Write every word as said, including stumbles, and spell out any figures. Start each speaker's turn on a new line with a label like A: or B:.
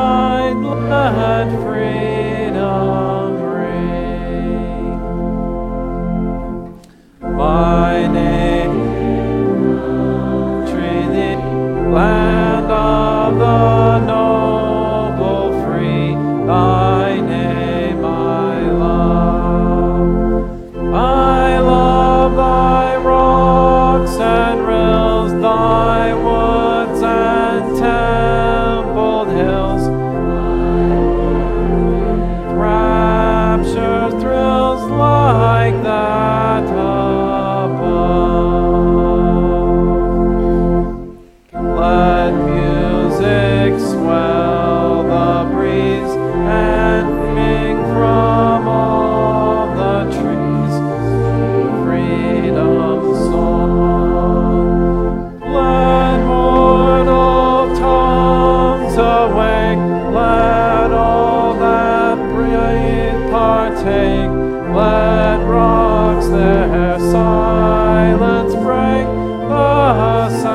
A: side, let freedom ring. My name, Trinity, land of the noble free, thy name I love. I love thy rocks and rills, thy woods and templed hills. Rapture thrills like that above. Let music swell the breeze and ring from all the trees. Freedom song. Let mortal tongues awake. Let all that breathe partake. Let rocks their silence break. The